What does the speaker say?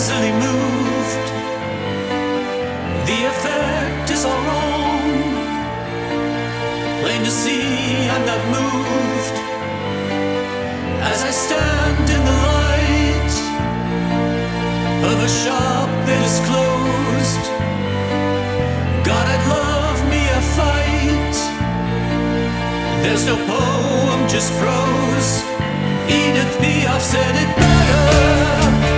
easily moved. The effect is all wrong. Plain to see I'm not moved. As I stand in the light of a shop that is closed. God, I'd love me a fight. There's no poem, just prose. Edith Piaf said it better.